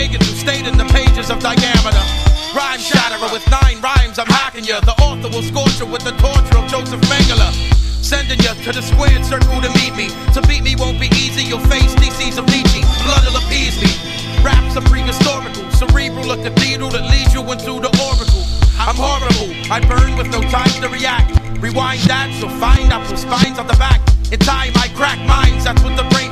pagans who stayed in the pages of diameter. Rhyme shatterer with 9 rhymes, I'm hacking ya. The author will scorch you with the torture of Joseph Mengele. Sending you to the squared circle to meet me. To beat me won't be easy, you'll face theses of Nietzsche. Blood will appease me. Raps are prehistorical, cerebral, a cathedral that leads you into the oracle. I'm horrible, I burn with no time to react. Rewind that, so find apple spines at the back. In time I crack minds, that's what the brain